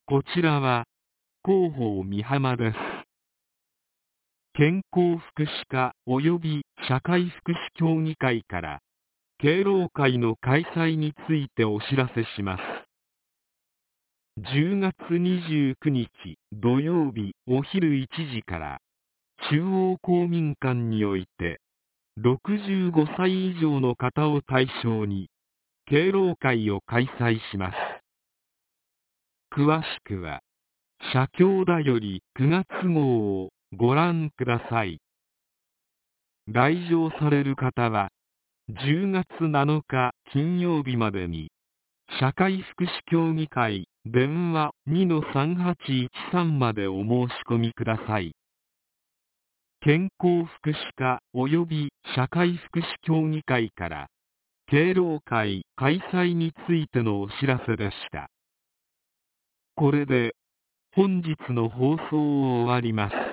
こちらは広報美浜です。健康福祉課及び社会福祉協議会から敬老会の開催についてお知らせします。10月29日土曜日お昼1時から中央公民館において65歳以上の方を対象に敬老会を開催します。詳しくは社協だより9月号をご覧ください。来場される方は10月7日金曜日までに社会福祉協議会電話 2-3813 までお申し込みください。健康福祉課及び社会福祉協議会から敬老会開催についてのお知らせでした。これで本日の放送を終わります。